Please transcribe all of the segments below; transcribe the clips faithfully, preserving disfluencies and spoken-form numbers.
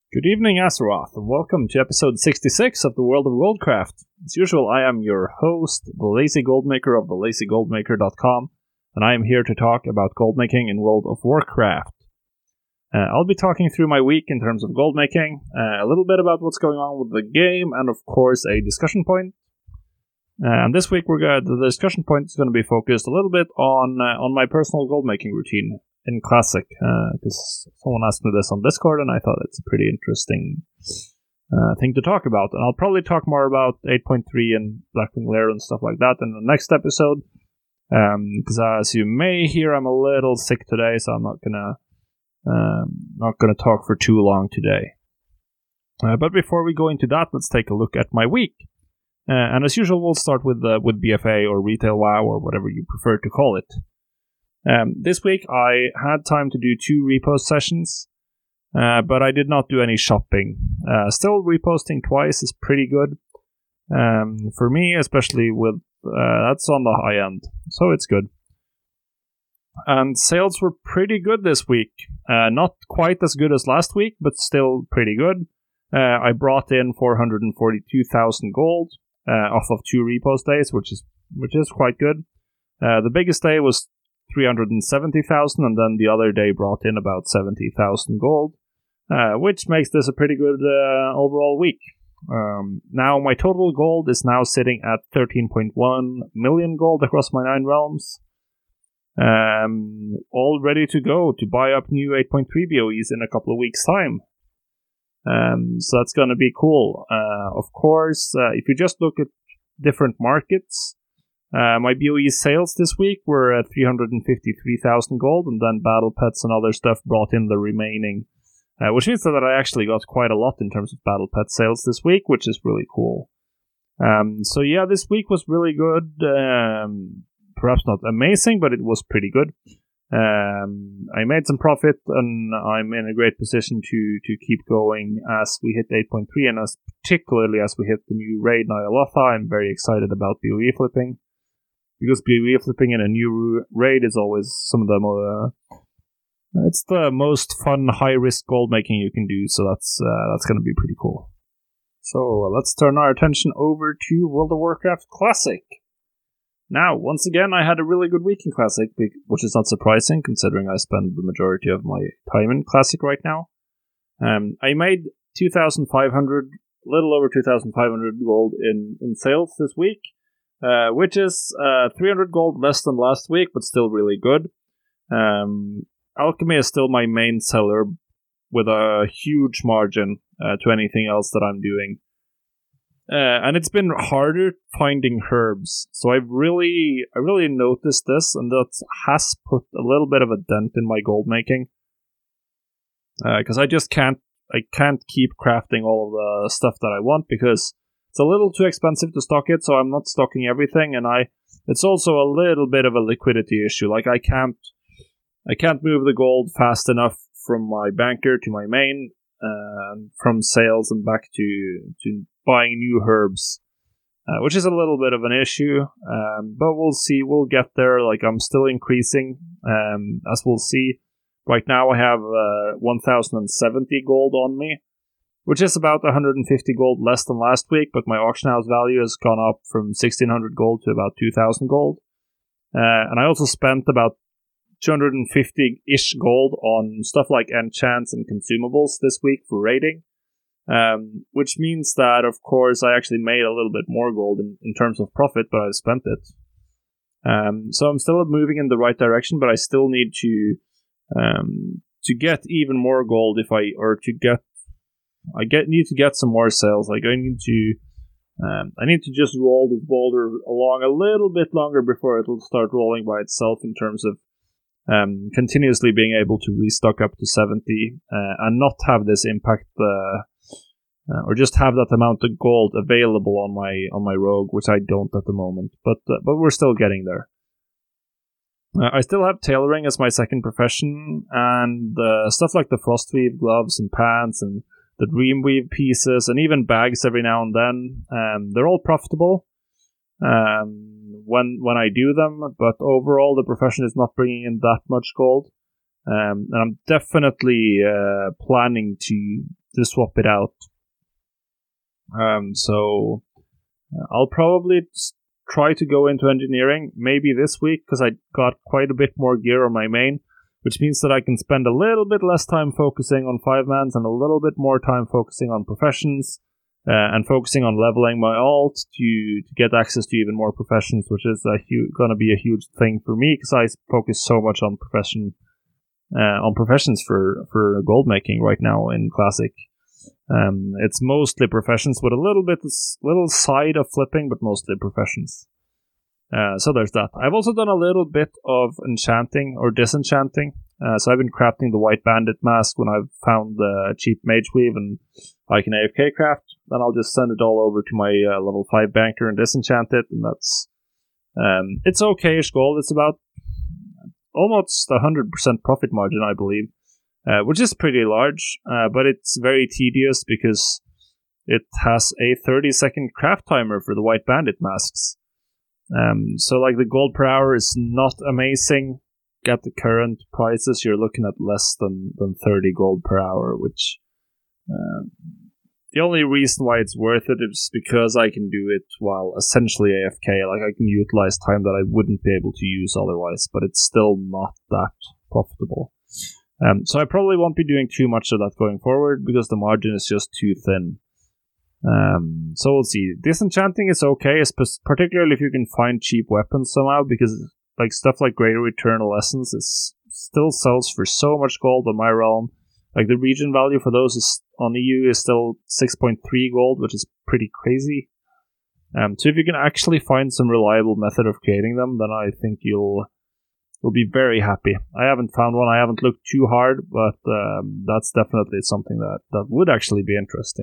Good evening, Azeroth, and welcome to episode sixty-six of the World of Goldcraft. As usual, I am your host, the Lazy Goldmaker of the lazy goldmaker dot com, and I am here to talk about goldmaking in World of Warcraft. Uh, I'll be talking through my week in terms of goldmaking, uh, a little bit about what's going on with the game, and of course a discussion point. Uh, and this week, we're gonna, the discussion point is going to be focused a little bit on uh, on my personal goldmaking routine in Classic, because uh, someone asked me this on Discord, and I thought it's a pretty interesting uh, thing to talk about. And I'll probably talk more about eight point three and Blackwing Lair and stuff like that in the next episode, because um, as you may hear, I'm a little sick today, so I'm not gonna um, not gonna talk for too long today. Uh, but before we go into that, let's take a look at my week. Uh, and as usual, we'll start with uh, with B F A or Retail WoW or whatever you prefer to call it. Um, this week I had time to do two repost sessions, uh, but I did not do any shopping. Uh, still, reposting twice is pretty good um, for me, especially with uh, that's on the high end, so it's good. And sales were pretty good this week. Uh, not quite as good as last week, but still pretty good. Uh, I brought in four hundred forty-two thousand gold uh, off of two repost days, which is which is quite good. Uh, the biggest day was three hundred seventy thousand, and then the other day brought in about seventy thousand gold, uh, which makes this a pretty good uh, overall week. Um, now my total gold is now sitting at thirteen point one million gold across my nine realms, um, all ready to go to buy up new eight point three B O Es in a couple of weeks' time. Um, so that's going to be cool. Uh, of course, uh, if you just look at different markets, Uh, my B O E sales this week were at three hundred fifty-three thousand gold, and then battle pets and other stuff brought in the remaining, uh, which means that I actually got quite a lot in terms of battle pet sales this week, which is really cool. Um, so yeah, this week was really good. Um, perhaps not amazing, but it was pretty good. Um, I made some profit, and I'm in a great position to, to keep going as we hit eight point three, and as particularly as we hit the new raid Ny'alotha. I'm very excited about B O E flipping. Because B O E flipping in a new raid is always some of the more, uh, it's the most fun high-risk gold making you can do, so that's uh, that's going to be pretty cool. So uh, let's turn our attention over to World of Warcraft Classic. Now, once again, I had a really good week in Classic, which is not surprising considering I spend the majority of my time in Classic right now. Um, I made two thousand five hundred, a little over two thousand five hundred gold in, in sales this week. Uh, which is uh, three hundred gold less than last week, but still really good. Um, Alchemy is still my main seller, with a huge margin uh, to anything else that I'm doing. Uh, and it's been harder finding herbs, so I've really, I really noticed this, and that has put a little bit of a dent in my gold making. Because uh, I just can't, I can't keep crafting all of the stuff that I want because it's a little too expensive to stock it, so I'm not stocking everything, and I it's also a little bit of a liquidity issue. Like I can't I can't move the gold fast enough from my banker to my main, uh, from sales and back to to buying new herbs, uh, which is a little bit of an issue. Um, but we'll see. We'll get there. Like I'm still increasing, um, as we'll see. Right now I have uh, one thousand seventy gold on me, which is about one hundred fifty gold less than last week, but my auction house value has gone up from sixteen hundred gold to about two thousand gold. Uh, and I also spent about two hundred fifty-ish gold on stuff like enchants and consumables this week for raiding, um, which means that, of course, I actually made a little bit more gold in, in terms of profit, but I spent it. Um, so I'm still moving in the right direction, but I still need to um, to get even more gold if I, or to get I get need to get some more sales. Like I need to, um, I need to just roll this boulder along a little bit longer before it'll start rolling by itself. In terms of um, continuously being able to restock up to seventy uh, and not have this impact, uh, uh, or just have that amount of gold available on my on my rogue, which I don't at the moment. But uh, but we're still getting there. Uh, I still have tailoring as my second profession, and uh, stuff like the Frostweave gloves and pants and the Dreamweave pieces and even bags every now and then. Um, they're all profitable um, when when I do them, but overall the profession is not bringing in that much gold. Um, and I'm definitely uh, planning to to swap it out. Um, so I'll probably try to go into engineering maybe this week because I got quite a bit more gear on my main, which means that I can spend a little bit less time focusing on five mans and a little bit more time focusing on professions uh, and focusing on leveling my alt to, to get access to even more professions, which is a hu- going to be a huge thing for me because I focus so much on profession uh, on professions for, for gold making right now in Classic. Um, it's mostly professions with a little bit, little side of flipping, but mostly professions. Uh, so there's that. I've also done a little bit of enchanting or disenchanting. Uh, so I've been crafting the White Bandit mask when I've found the cheap mage weave and I can A F K craft. Then I'll just send it all over to my uh, level five banker and disenchant it, and that's um, it's okay-ish gold. It's about almost a hundred percent profit margin, I believe. Uh, which is pretty large, uh, but it's very tedious because it has a thirty second craft timer for the White Bandit masks. Um, so like the gold per hour is not amazing. At the current prices, you're looking at less than, than thirty gold per hour, which um, the only reason why it's worth it is because I can do it while essentially A F K. Like I can utilize time that I wouldn't be able to use otherwise, but it's still not that profitable. Um, so I probably won't be doing too much of that going forward because the margin is just too thin. Um, so we'll see. Disenchanting is okay, particularly if you can find cheap weapons somehow, because like stuff like Greater Eternal Essence is still sells for so much gold on my realm. Like the region value for those is on E U is still six point three gold, which is pretty crazy. Um, so if you can actually find some reliable method of creating them, then I think you'll Will be very happy. I haven't found one. I haven't looked too hard, but um, that's definitely something that, that would actually be interesting.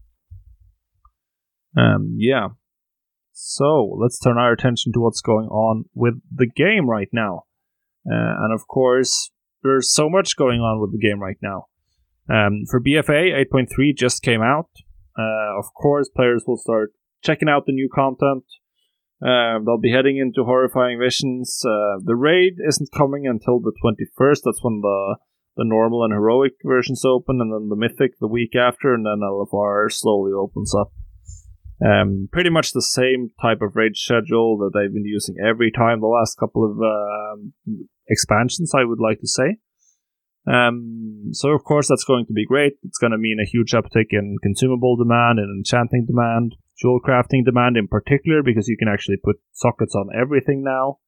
Um, yeah. So let's turn our attention to what's going on with the game right now. Uh, and of course, there's so much going on with the game right now. Um, for B F A, eight point three just came out. Uh, of course, players will start checking out the new content. Uh, they'll be heading into Horrifying Visions. Uh, the raid isn't coming until the twenty-first. That's when the the normal and heroic versions open, and then the mythic the week after, and then L F R slowly opens up. Um, pretty much the same type of raid schedule that they've been using every time the last couple of um, expansions, I would like to say. Um, so of course that's going to be great. It's going to mean a huge uptick in consumable demand and enchanting demand. Jewel crafting demand in particular, because you can actually put sockets on everything now.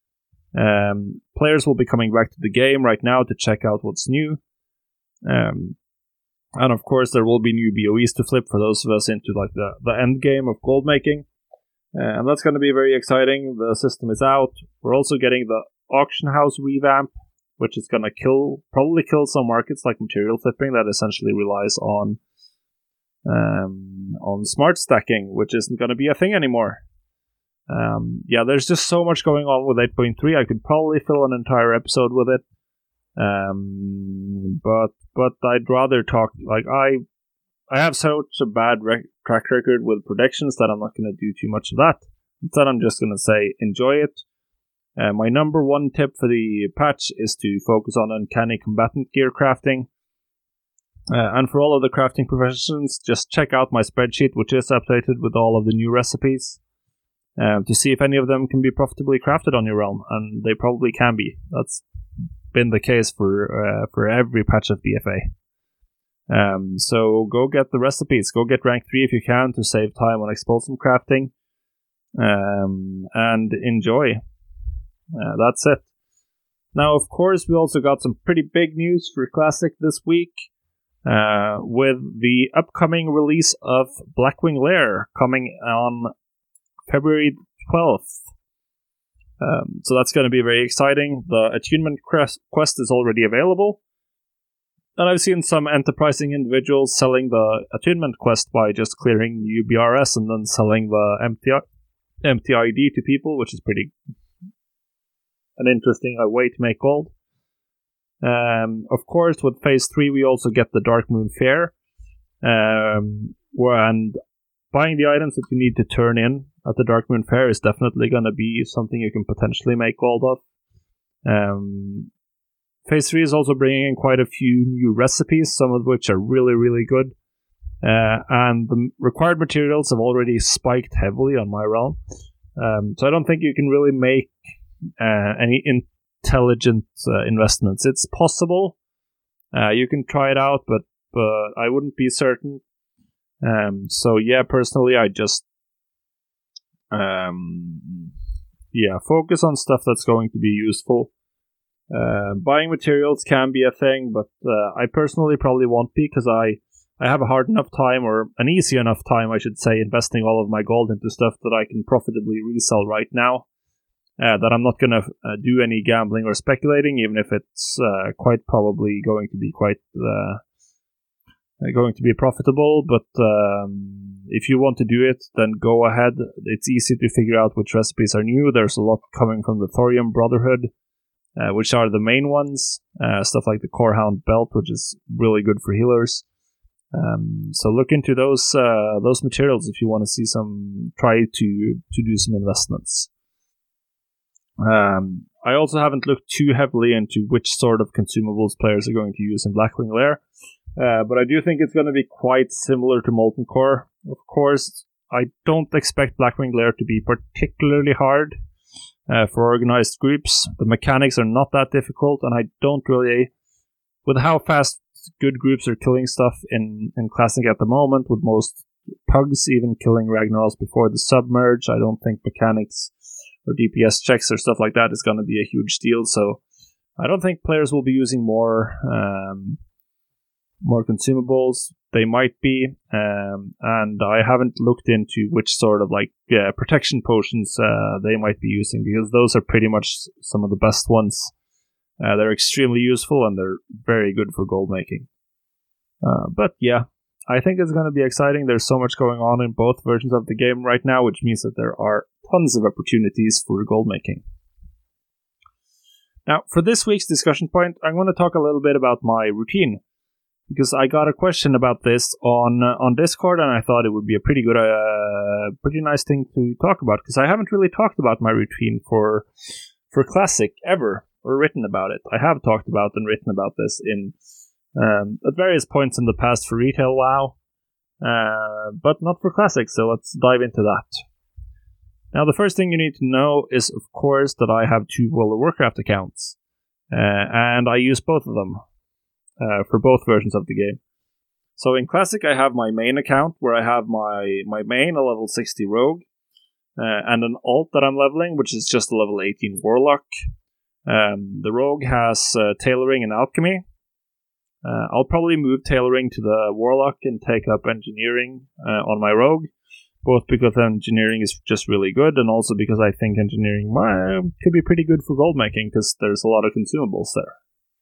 Um, players will be coming back to the game right now to check out what's new. Um, and of course there will be new B O Es to flip for those of us into like the, the end game of gold making. Uh, and that's going to be very exciting. The system is out. We're also getting the auction house revamp, which is going to kill, probably kill some markets like material flipping that essentially relies on Um, on smart stacking, which isn't going to be a thing anymore. Um, yeah, there's just so much going on with eight point three. I could probably fill an entire episode with it. Um, but but I'd rather talk, like, I I have such a bad rec- track record with predictions that I'm not going to do too much of that. Instead, I'm just going to say, enjoy it. Uh, my number one tip for the patch is to focus on uncanny combatant gear crafting. Uh, and for all of the crafting professions, just check out my spreadsheet, which is updated with all of the new recipes, um, to see if any of them can be profitably crafted on your realm, and they probably can be. That's been the case for uh, for every patch of B F A. Um, so go get the recipes, go get rank three if you can to save time on expulsive crafting, um, and enjoy. Uh, that's it. Now, of course, we also got some pretty big news for Classic this week. Uh, with the upcoming release of Blackwing Lair coming on February twelfth. Um, so that's going to be very exciting. The attunement quest is already available. And I've seen some enterprising individuals selling the attunement quest by just clearing U B R S and then selling the empty I D to people, which is pretty an interesting uh, way to make gold. Um, of course, with Phase three, we also get the Dark Moon Fair. Um, and buying the items that you need to turn in at the Dark Moon Fair is definitely going to be something you can potentially make gold of. Um, Phase three is also bringing in quite a few new recipes, some of which are really, really good. Uh, and the required materials have already spiked heavily on my realm. Um, so I don't think you can really make uh, any intelligent uh, investments. It's possible. Uh, you can try it out, but, but I wouldn't be certain. Um, so yeah, personally, I just um, yeah, focus on stuff that's going to be useful. Uh, buying materials can be a thing, but uh, I personally probably won't be, because I, I have a hard enough time, or an easy enough time, I should say, investing all of my gold into stuff that I can profitably resell right now, uh, that I'm not going to uh, do any gambling or speculating, even if it's uh, quite probably going to be quite uh, going to be profitable. But um, if you want to do it, then go ahead. It's easy to figure out which recipes are new. There's a lot coming from the Thorium Brotherhood, Uh, which are the main ones. Uh, stuff like the Corehound Belt, which is really good for healers. Um, so look into those uh, those materials if you want to see some. Try to to do some investments. Um, I also haven't looked too heavily into which sort of consumables players are going to use in Blackwing Lair, uh, but I do think it's going to be quite similar to Molten Core. Of course, I don't expect Blackwing Lair to be particularly hard. Uh, for organized groups. The mechanics are not that difficult, and I don't really, with how fast good groups are killing stuff in, in Classic at the moment, with most pugs even killing Ragnaros before the submerge, I don't think mechanics or D P S checks or stuff like that is going to be a huge deal. So I don't think players will be using more um, more consumables. They might be, um, and I haven't looked into which sort of like yeah, protection potions uh, they might be using, because those are pretty much some of the best ones. Uh, they're extremely useful, and they're very good for gold making. Uh, but yeah, I think it's going to be exciting. There's so much going on in both versions of the game right now, which means that there are tons of opportunities for gold making. Now, for this week's discussion point, I'm going to talk a little bit about my routine, because I got a question about this on uh, on Discord, and I thought it would be a pretty good, uh, pretty nice thing to talk about, because I haven't really talked about my routine for for Classic ever, or written about it. I have talked about and written about this in um, at various points in the past for Retail WoW, uh, but not for Classic, so let's dive into that. Now, the first thing you need to know is, of course, that I have two World of Warcraft accounts, uh, and I use both of them. Uh, for both versions of the game. So in Classic, I have my main account, where I have my, my main, a level sixty rogue, uh, and an alt that I'm leveling, which is just a level eighteen warlock. Um, the rogue has uh, tailoring and alchemy. Uh, I'll probably move tailoring to the warlock and take up engineering uh, on my rogue, both because engineering is just really good, and also because I think engineering uh, could be pretty good for gold making, because there's a lot of consumables there.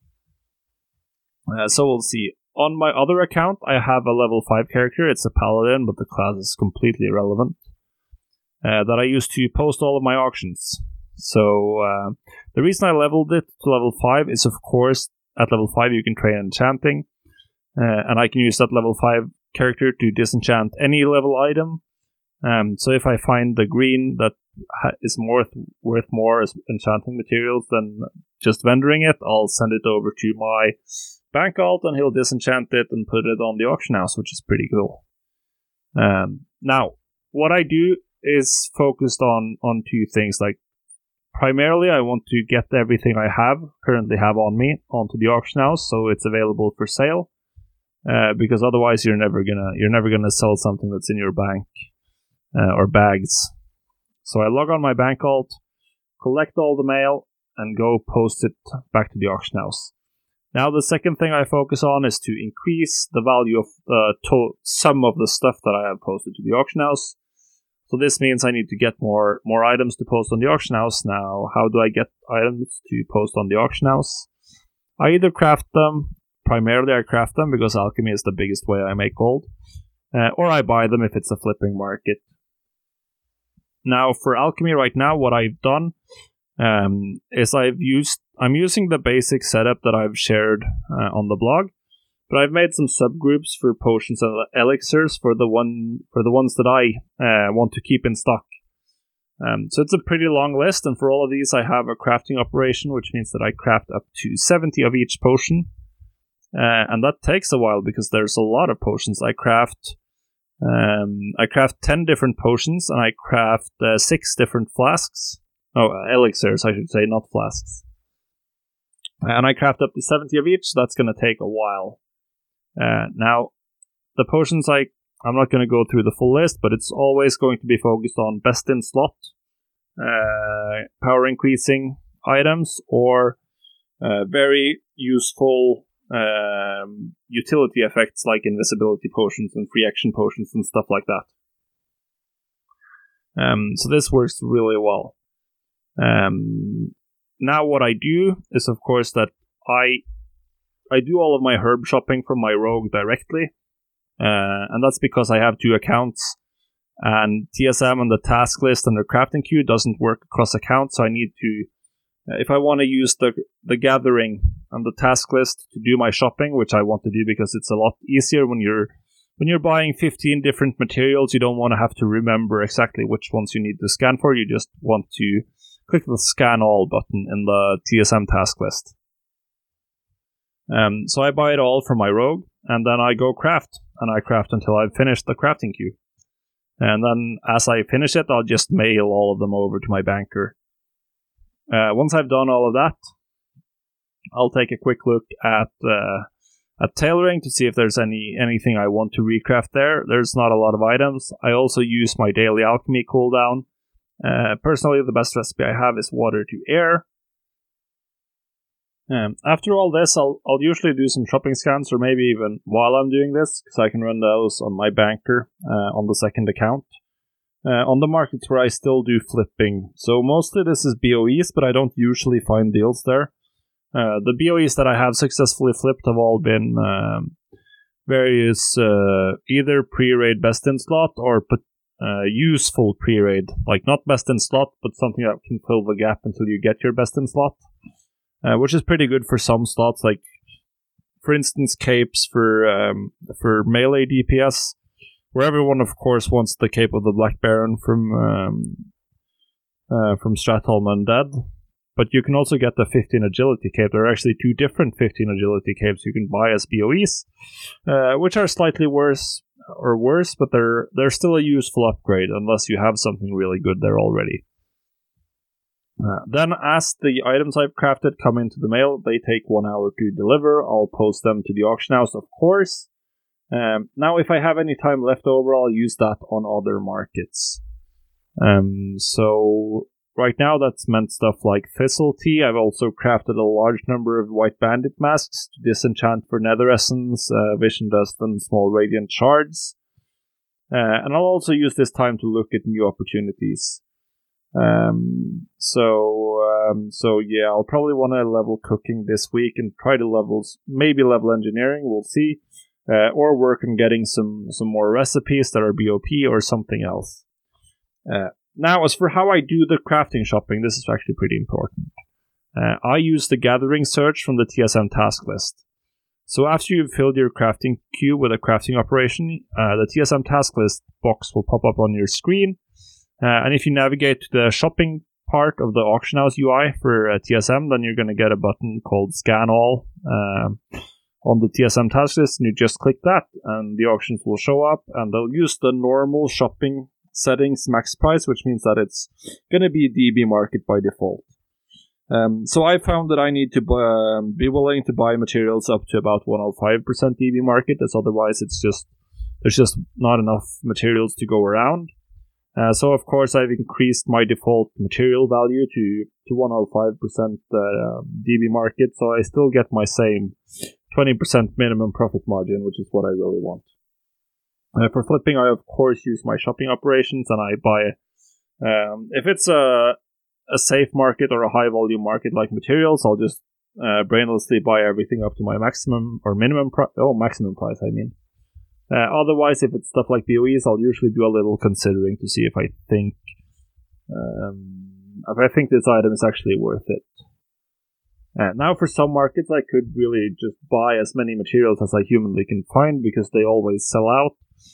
Uh, so we'll see. On my other account, I have a level five character. It's a paladin, but the class is completely irrelevant. Uh, that I use to post all of my auctions. So uh, the reason I leveled it to level five is, of course, at level five you can train enchanting. Uh, and I can use that level five character to disenchant any level item. Um, so if I find the green that ha- is more th- worth more as enchanting materials than just vendoring it, I'll send it over to my bank alt, and he'll disenchant it and put it on the auction house, which is pretty cool. Um, now, what I do is focused on, on two things. Like, primarily, I want to get everything I have currently have on me onto the auction house, so it's available for sale. Uh, because otherwise, you're never gonna you're never gonna sell something that's in your bank uh, or bags. So I log on my bank alt, collect all the mail, and go post it back to the auction house. Now, the second thing I focus on is to increase the value of the to- sum of the stuff that I have posted to the auction house. So this means I need to get more more items to post on the auction house. Now, how do I get items to post on the auction house? I either craft them. Primarily, I craft them because alchemy is the biggest way I make gold. Uh, or I buy them if it's a flipping market. Now, for alchemy right now, what I've done um, is I've used I'm using the basic setup that I've shared uh, on the blog, but I've made some subgroups for potions and elixirs for the one for the ones that I uh, want to keep in stock. Um, so it's a pretty long list, and for all of these I have a crafting operation, which means that I craft up to seventy of each potion. Uh, and that takes a while because there's a lot of potions. I craft um, I craft ten different potions, and I craft uh, six different flasks. Oh, elixirs, I should say, not flasks. And I craft up to seventy of each, so that's going to take a while. Uh, now, the potions, I, I'm not going to go through the full list, but it's always going to be focused on best in slot, uh, power increasing items, or uh, very useful um, utility effects like invisibility potions and free action potions and stuff like that. Um, so this works really well. Um, now what I do is, of course, that I I do all of my herb shopping from my rogue directly, uh, and that's because I have two accounts, and T S M and the task list and the crafting queue doesn't work across accounts, so I need to, uh, if I want to use the the gathering and the task list to do my shopping, which I want to do because it's a lot easier when you're when you're buying fifteen different materials. You don't want to have to remember exactly which ones you need to scan for. You just want to click the scan all button in the T S M task list. Um, so I buy it all from my rogue, and then I go craft, and I craft until I've finished the crafting queue. And then as I finish it, I'll just mail all of them over to my banker. Uh, once I've done all of that, I'll take a quick look at uh, at tailoring to see if there's any anything I want to recraft there. There's not a lot of items. I also use my daily alchemy cooldown. Uh, personally, the best recipe I have is water to air. Um, after all this, I'll I'll usually do some shopping scans, or maybe even while I'm doing this, because I can run those on my banker uh, on the second account. Uh, on the markets where I still do flipping. So mostly this is B O Es, but I don't usually find deals there. Uh, the B O Es that I have successfully flipped have all been um, various uh, either pre-raid best in slot or put Uh, useful pre-raid, like not best in slot, but something that can fill the gap until you get your best in slot, uh, which is pretty good for some slots, like for instance capes for um, for melee D P S, where everyone of course wants the cape of the Black Baron from um, uh, from Stratholme Undead, but you can also get the fifteen agility cape. There are actually two different fifteen agility capes you can buy as B O Es, uh, which are slightly worse or worse, but they're they're still a useful upgrade unless you have something really good there already. Uh, then as the items I've crafted come into the mail, they take one hour to deliver. I'll post them to the auction house, of course. Um, now if I have any time left over, I'll use that on other markets. Um, so right now that's meant stuff like Thistle Tea. I've also crafted a large number of White Bandit masks to disenchant for Nether Essence, uh, Vision Dust, and small Radiant Shards. Uh, and I'll also use this time to look at new opportunities. Um, so, um, so yeah, I'll probably want to level cooking this week and try to levels, maybe level engineering, we'll see. Uh, or work on getting some, some more recipes that are B O P or something else. Uh, Now, as for how I do the crafting shopping, this is actually pretty important. Uh, I use the gathering search from the T S M task list. So after you've filled your crafting queue with a crafting operation, uh, the T S M task list box will pop up on your screen. Uh, and if you navigate to the shopping part of the auction house U I for uh, T S M, then you're going to get a button called Scan All uh, on the T S M task list, and you just click that, and the auctions will show up, and they'll use the normal shopping settings max price, which means that it's going to be D B market by default. Um, so I found that I need to um, be willing to buy materials up to about one hundred five percent D B market, as otherwise it's just there's just not enough materials to go around. Uh, so of course I've increased my default material value to, to one hundred five percent uh, D B market, so I still get my same twenty percent minimum profit margin, which is what I really want. Uh, for flipping, I of course use my shopping operations, and I buy, um, if it's a, a safe market or a high volume market like materials, I'll just uh, brainlessly buy everything up to my maximum or minimum price, oh, maximum price, I mean. Uh, otherwise, if it's stuff like B O Es, I'll usually do a little considering to see if I think, um, if I think this item is actually worth it. Uh, now, for some markets, I could really just buy as many materials as I humanly can find because they always sell out.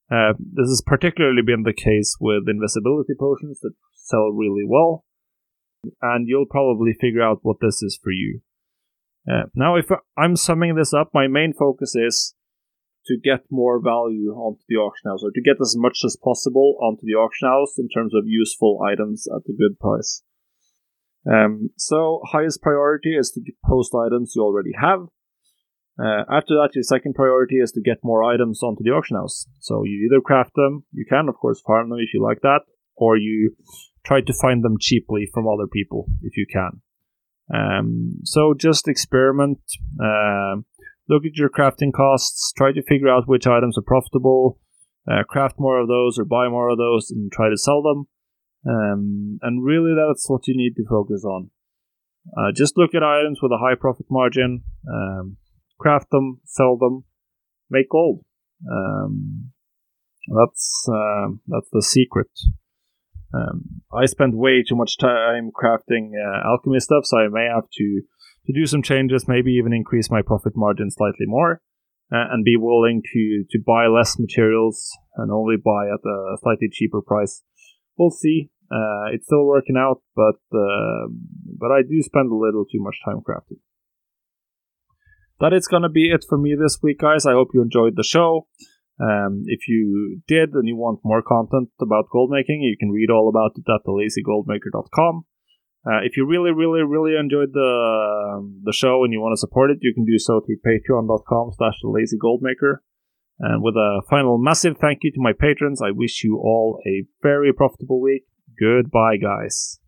Uh, this has particularly been the case with invisibility potions that sell really well, and you'll probably figure out what this is for you. Uh, now, if I'm summing this up, my main focus is to get more value onto the auction house, or to get as much as possible onto the auction house in terms of useful items at a good price. Um, so, highest priority is to post items you already have. Uh, after that, your second priority is to get more items onto the auction house. So you either craft them, you can of course farm them if you like that, or you try to find them cheaply from other people if you can. Um, so just experiment, uh, look at your crafting costs, try to figure out which items are profitable, uh, craft more of those or buy more of those and try to sell them. Um, and really that's what you need to focus on. Uh, just look at items with a high profit margin, um, craft them, sell them, make gold. Um, that's uh, that's the secret. Um, I spend way too much time crafting uh, alchemy stuff, so I may have to, to do some changes, maybe even increase my profit margin slightly more, uh, and be willing to, to buy less materials and only buy at a slightly cheaper price. We'll see. Uh, it's still working out, but uh, but I do spend a little too much time crafting. That is going to be it for me this week, guys. I hope you enjoyed the show. Um, if you did and you want more content about gold making, you can read all about it at the lazy gold maker dot com. Uh, if you really, really, really enjoyed the um, the show and you want to support it, you can do so through patreon dot com slash the lazy gold maker. And with a final massive thank you to my patrons, I wish you all a very profitable week. Goodbye, guys.